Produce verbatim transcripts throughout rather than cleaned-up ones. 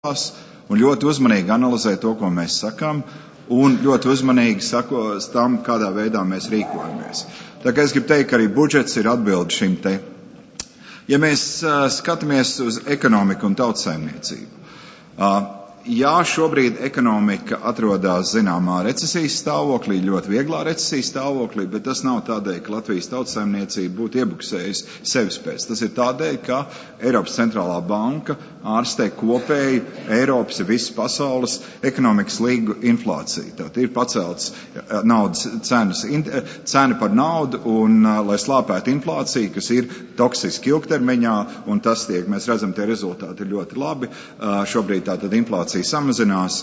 un ļoti uzmanīgi analizē to, ko mēs sakām, un ļoti uzmanīgi sako tam, kādā veidā mēs rīkojamies. Tā kā es gribu teikt, ka arī budžets ir atbildi šim te. Ja mēs uh, skatāmies uz ekonomiku un tautsaimniecību, uh, jā, šobrīd ekonomika atrodas zināmā recesijas stāvoklī, ļoti vieglā recesijas stāvoklī, bet tas nav tādēļ, ka Latvijas tautsaimniecība būtu iebuksējusi sevis pēc. Tas ir tādēļ, ka Eiropas centrālā banka ārstē kopēji Eiropas, visas pasaules ekonomikas līgu inflāciju. Tātad ir pacelts naudas cenas, cena par naudu, un lai slāpētu inflāciju, kas ir toksiski ilgtermiņā, un tas tiek, mēs redzam, tie rezultāti ir ļoti labi. Šobrīd tātad inflācija samazinās,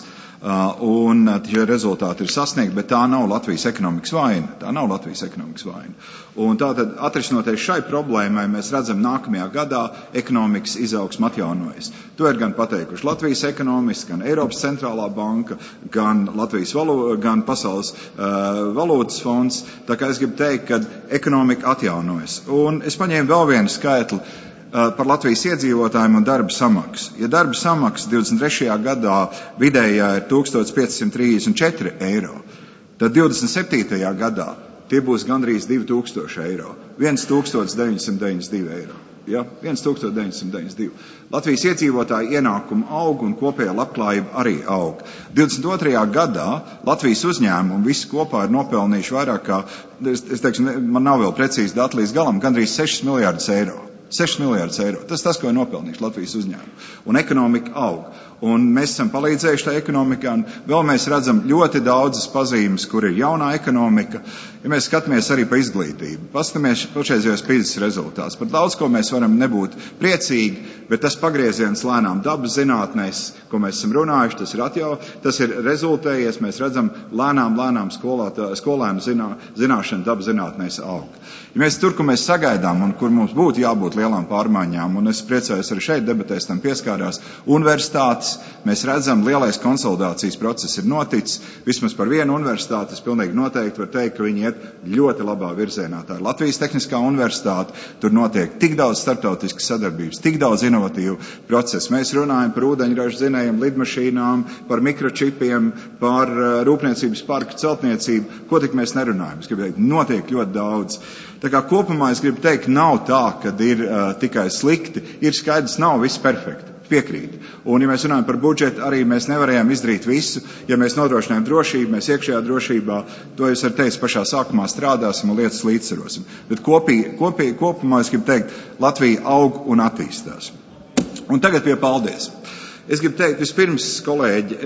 un šie rezultāti ir sasniegti, bet tā nav Latvijas ekonomikas vaina. Tā nav Latvijas ekonomikas vaina. Un tātad, atrisinoties šai problēmai, mēs redzam, nākamajā gadā ekonomikas izaugsme atjaunojas. To ir gan pateikuši Latvijas ekonomisti, gan Eiropas centrālā banka, gan Latvijas valo, gan Pasaules uh, valūtas fonds. Tā kā es gribu teikt, ka ekonomika atjaunojas. Un es paņēmu vēl vienu skaitli par Latvijas iedzīvotājiem un darba samaksu. Ja darba samaksa divdesmit trešajā gadā vidējā ir tūkstoš piecsimt trīsdesmit četri eiro, tad divdesmit septītajā gadā tie būs gandrīz divi tūkstoši eiro. tūkstoš deviņsimt deviņdesmit divi eiro. Ja? tūkstoš deviņsimt deviņdesmit divi. Latvijas iedzīvotāju ienākumu aug un kopējā labklājība arī aug. divdesmit otrajā gadā Latvijas uzņēmumi visi kopā ir nopelnījuši vairāk kā, es, es teikšu, man nav vēl precīzi dati līdz galam, gandrīz sešus miljārdus eiro. sešus miljārdus eiro. Tas tas, ko ir nopelnījuši Latvijas uzņēmumi. Un ekonomika aug. Un mēs esam palīdzējuši tā ekonomikā, un vēl mēs redzam ļoti daudzas pazīmes, kur ir jaunā ekonomika. Ja mēs skatāmies arī pa izglītību, paskatāmies pašreizējos pīzes rezultātus. Par daudz, ko mēs varam nebūt priecīgi, bet tas pagrieziens lēnām dabas zinātnēs, ko mēs esam runājuši, tas ir atjau, tas ir rezultējies, mēs redzam lēnām, lēnām skolātā, skolēnu zinā, zināšana dabas zinātnēs aug. Ja mēs tur, kur mēs sagaidām un kur mums būtu jābūt lielām pārmaiņām, un es priecājos arī šeit debatēs tam pieskārās, universitātes, mēs redzam, lielais konsolidācijas process ir noticis, vismaz par vienu universitāti, es pilnīgi noteikti varu teikt, ka viņi iet ļoti labā virzienā. Tā ir Latvijas Tehniskā universitāte, tur notiek tik daudz starptautiskas sadarbības, tik daudz inovatīvu procesu. Mēs runājam par ūdeņraža dzinējiem, lidmašīnām, par mikročipiem, par rūpniecības parku celtniecību, ko tik mēs nerunājam. Es gribu teikt, notiek ļoti daudz. Tā kā kopumā es gribu teikt, nav tā, ka ir uh, tikai slikti, ir skaidrs, nav viss perfekti. Piekrīt. Un, ja mēs runājam par budžetu, arī mēs nevarējām izdarīt visu. Ja mēs nodrošinājām drošību, mēs iekšējā drošībā, to es varu teikt, pašā sākumā strādāsim un lietas līdzsvarosim. Bet kopī, kopī, kopumā es gribu teikt, Latvija aug un attīstās. Un tagad pie paldies. Es gribu teikt, vispirms, kolēģi,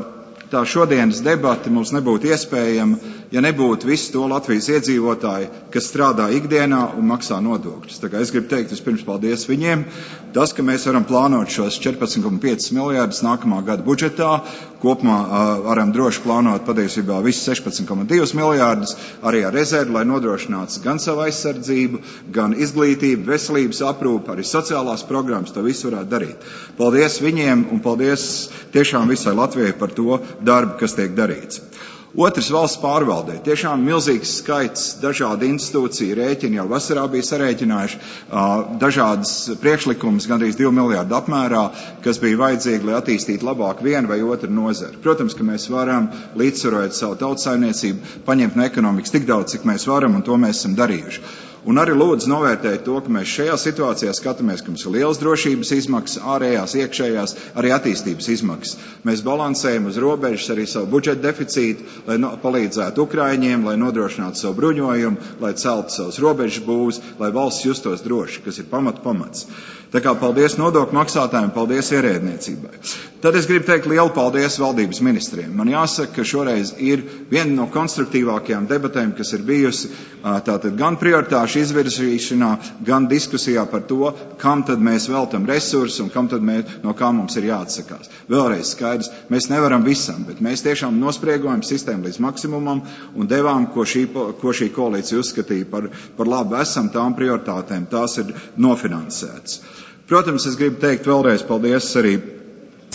tā šodienas debati mums nebūtu iespējama, ja nebūtu visu to Latvijas iedzīvotāju, kas strādā ikdienā un maksā nodokļus. Tā kā es gribu teikt vispirms paldies viņiem. Tas, ka mēs varam plānot šos četrpadsmit komats pieci miljārdus nākamā gada budžetā, kopumā uh, varam droši plānot patiesībā visus sešpadsmit komats divi miljārdus, arī ar rezervi, lai nodrošinātu gan savu aizsardzību, gan izglītību, veselības aprūpu, arī sociālās programmas, to visu varētu darīt. Paldies viņiem un paldies tiešām visai Latvijai par to darbu, kas tiek darīts. Otrs, valsts pārvaldē. Tiešām milzīgs skaits dažādu institūciju rēķini jau vasarā bija sarēķinājuši uh, dažādas priekšlikumus, gandrīz divu miljārdu apmērā, kas bija vajadzīgi, lai attīstītu labāk vienu vai otru nozari. Protams, ka mēs varam līdzsvarot savu tautsaimniecību, paņemt no ekonomikas tik daudz, cik mēs varam, un to mēs esam darījuši. Un arī lūdzu novērtēt to, ka mēs šajā situācijā skatāmies, ka mums ir liels drošības izmaksas, ārējās, iekšējās, arī attīstības izmaksas. Mēs balansējam uz robežas arī savu budžeta deficītu, lai no, palīdzētu Ukraiņiem, lai nodrošinātu savu bruņojumu, lai celtu savus robežas būvus, lai valsts justos droši, kas ir pamat pamats. Tā kā paldies nodokļu maksātājiem, paldies ierēdniecībai. Tad es gribu teikt lielu paldies valdības ministriem. Man jāsaka, ka šoreiz ir viena no konstruktīvākajām debatēm, kas ir bijusi tātad gan prioritāšu izvirzīšanā, gan diskusijā par to, kam tad mēs veltam resursus un kam tad mēs, no kā mums ir jāatsakās. Vēlreiz skaidrs, mēs nevaram visam, bet mēs tiešām nospriegojam sistēmu līdz maksimumam un devām, ko šī, ko šī koalīcija uzskatīja par, par labu esam tām prioritātēm, tās ir nofinansētas. Protams, es gribu teikt vēlreiz paldies arī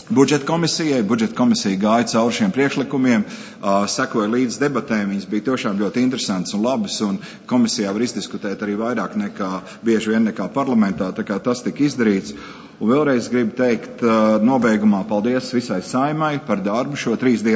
budžeta komisijai. Budžeta komisija gāja cauri šiem priekšlikumiem, uh, sekoja līdz debatēm. Viņas bija tiešām ļoti interesantas un labas, un komisijā var izdiskutēt arī vairāk nekā, bieži vien nekā parlamentā, tā kā tas tika izdarīts. Un vēlreiz gribu teikt uh, nobeigumā paldies visai Saeimai par darbu šo trīs dienu.